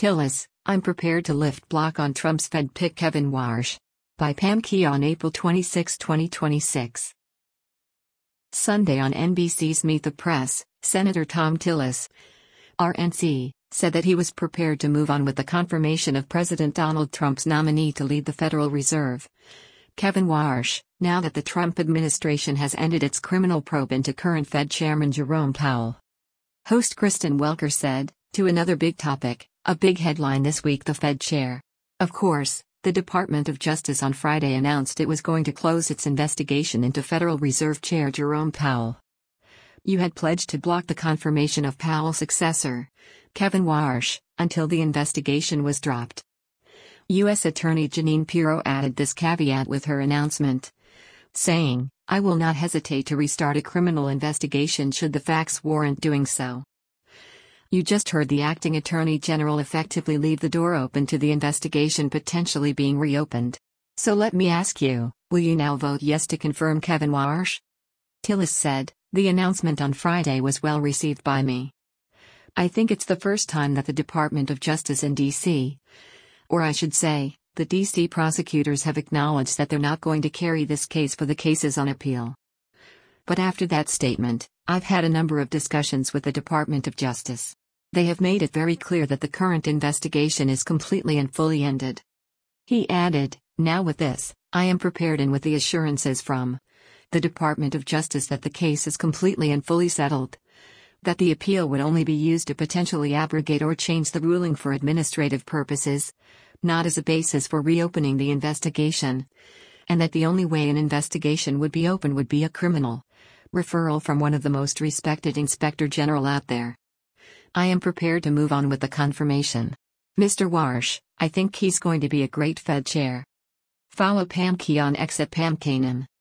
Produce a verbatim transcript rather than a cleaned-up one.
Tillis, I'm prepared to lift block on Trump's Fed pick Kevin Warsh. By Pam Key on April twenty-sixth, twenty twenty-six. Sunday on N B C's Meet the Press, Senator Thom Tillis, R N C, said that he was prepared to move on with the confirmation of President Donald Trump's nominee to lead the Federal Reserve, Kevin Warsh, now that the Trump administration has ended its criminal probe into current Fed Chairman Jerome Powell. Host Kristen Welker said, to another big topic, a big headline this week: the Fed chair. Of course, the Department of Justice on Friday announced it was going to close its investigation into Federal Reserve Chair Jerome Powell. You had pledged to block the confirmation of Powell's successor, Kevin Warsh, until the investigation was dropped. U S Attorney Jeanine Pirro added this caveat with her announcement, saying, "I will not hesitate to restart a criminal investigation should the facts warrant doing so." You just heard the acting attorney general effectively leave the door open to the investigation potentially being reopened. So let me ask you, will you now vote yes to confirm Kevin Warsh? Tillis said, the announcement on Friday was well received by me. I think it's the first time that the Department of Justice in D C, or I should say, the D C prosecutors have acknowledged that they're not going to carry this case for the cases on appeal. But after that statement, I've had a number of discussions with the Department of Justice. They have made it very clear that the current investigation is completely and fully ended. He added, now with this, I am prepared and with the assurances from the Department of Justice that the case is completely and fully settled, that the appeal would only be used to potentially abrogate or change the ruling for administrative purposes, not as a basis for reopening the investigation, and that the only way an investigation would be open would be a criminal referral from one of the most respected inspector general out there. I am prepared to move on with the confirmation. Mister Warsh, I think he's going to be a great Fed chair. Follow Pam Key on X at Pam Kanan.